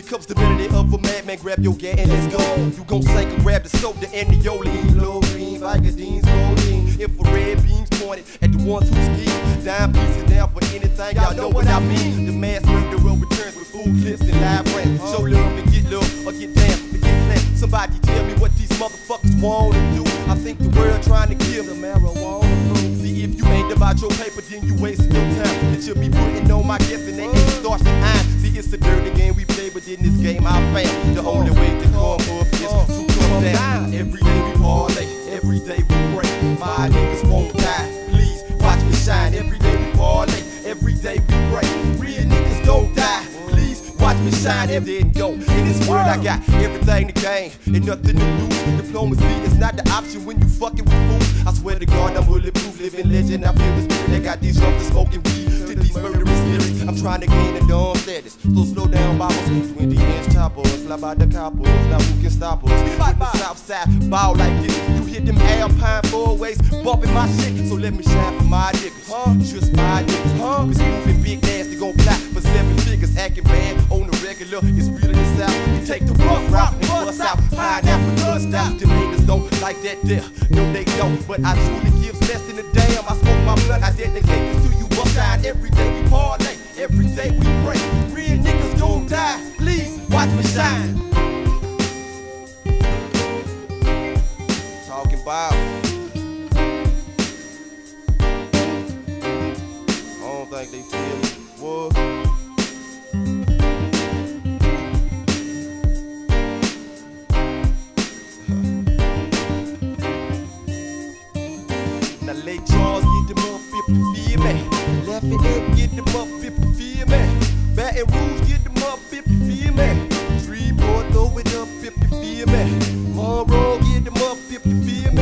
comes the melody of a madman. Grab your gat and let's go. You gon' sink and grab the soda and the Yoli. Low green, Vicodines, codeine, infrared beams pointed at the ones who ski. Dime pieces down for anything, y'all know what I mean. The mass murderer returns with full clips and live rants. Show love and get love, or get down and get flat. Somebody tell me what these motherfuckers wanna do. I think the world trying to kill the marijuana. See, if you ain't about your paper, then you wasting your time. That you'll be putting on my guess and they ain't starch the iron. See, it's a dirty game we play, but in this game I found the only way to come up is to come down. Every day we parlay, every day we pray. My niggas won't die, please watch me shine. Every day we parlay, every day we pray. Real niggas don't die, please watch me shine. Every day and go. In this world I got everything to gain and nothing to lose. Diplomacy is not the option when you fucking with fools. I swear to God I'm bulletproof, living legend. I feel the spirit that got these youngsters smoking weed to these murderous lyrics. I'm trying to gain a dumb status, so slow down bottles. 20-inch choppers, fly by the coppers. Now who can stop us? Hit the south side, ball like this. You hit them Alpine four-ways, bumping my shit. So let me shine for my niggas, just my niggas. It's moving big nasty, gon' fly for 7 figures. Acting bad on the regular, it's really the south. We take the rough route and bust out pineapple dust out. Them niggas don't like that there, no they don't. But I truly gives less than a damn. I smoke my blood, I dedicate this to you. Upside every day we parlay, every day we pray. Real niggas gon' die, please watch me shine. Talking about I don't think they feel it. What? Now Lake Charles get them up if you feel me. Lafayette get them up if you feel me. Baton Rouge get them up if you feel me. Shreveport throw it up if you feel me.